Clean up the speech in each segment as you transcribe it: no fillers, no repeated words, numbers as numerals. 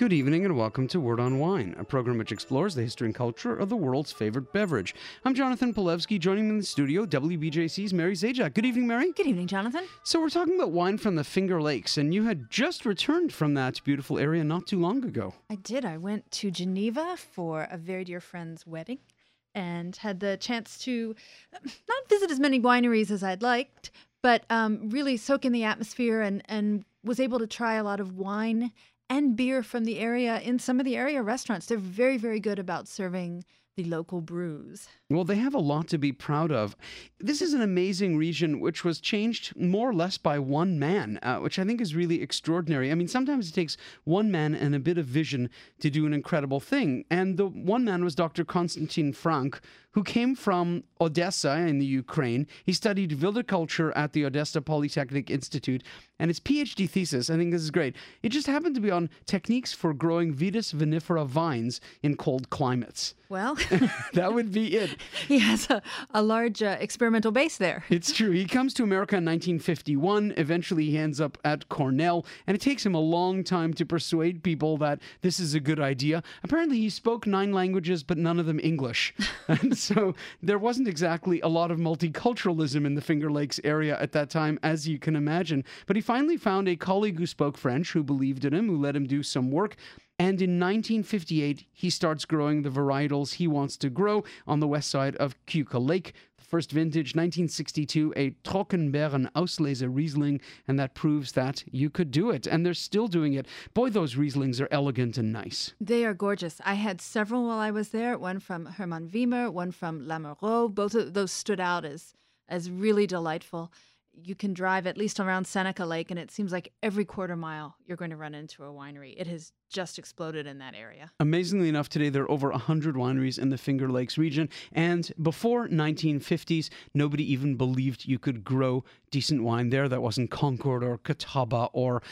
Good evening and welcome to Word on Wine, a program which explores the history and culture of the world's favorite beverage. I'm Jonathan Polewski. Joining me in the studio, WBJC's Mary Zajac. Good evening, Mary. Good evening, Jonathan. So we're talking about wine from the Finger Lakes, and you had just returned from that beautiful area not too long ago. I did. I went to Geneva for a very dear friend's wedding and had the chance to not visit as many wineries as I'd liked, but really soak in the atmosphere and was able to try a lot of wine and beer from the area in some of the area restaurants. They're very, very good about serving the local brews. Well, they have a lot to be proud of. This is an amazing region which was changed more or less by one man, which I think is really extraordinary. I mean, sometimes it takes one man and a bit of vision to do an incredible thing. And the one man was Dr. Konstantin Frank, who came from Odessa in the Ukraine. He studied viticulture at the Odessa Polytechnic Institute, and his PhD thesis, I think this is great, it just happened to be on techniques for growing Vitis vinifera vines in cold climates. Well, That would be it. he has a large experimental base there. It's true. He comes to America in 1951. Eventually, he ends up at Cornell, and it takes him a long time to persuade people that this is a good idea. Apparently, he spoke 9 languages, but none of them English. And so there wasn't exactly a lot of multiculturalism in the Finger Lakes area at that time, as you can imagine. But he finally found a colleague who spoke French, who believed in him, who let him do some work. And in 1958, he starts growing the varietals he wants to grow on the west side of Keuka Lake. The first vintage, 1962, a Trockenbeeren Auslese Riesling, and that proves that you could do it. And they're still doing it. Boy, those Rieslings are elegant and nice. They are gorgeous. I had several while I was there, one from Hermann Wiemer, one from Lamoureux. Both of those stood out as really delightful. You can drive at least around Seneca Lake, and it seems like every quarter mile you're going to run into a winery. It has just exploded in that area. Amazingly enough, today there are over 100 wineries in the Finger Lakes region, and before 1950s, nobody even believed you could grow decent wine there. That wasn't Concord or Catawba or,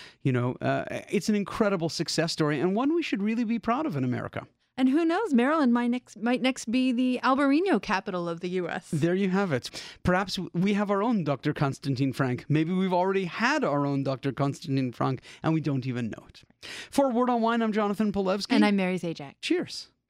it's an incredible success story, and one we should really be proud of in America. And who knows, Maryland might next be the Albarino capital of the U.S. There you have it. Perhaps we have our own Dr. Konstantin Frank. Maybe we've already had our own Dr. Konstantin Frank, and we don't even know it. For Word on Wine, I'm Jonathan Polewski. And I'm Mary Zajac. Cheers.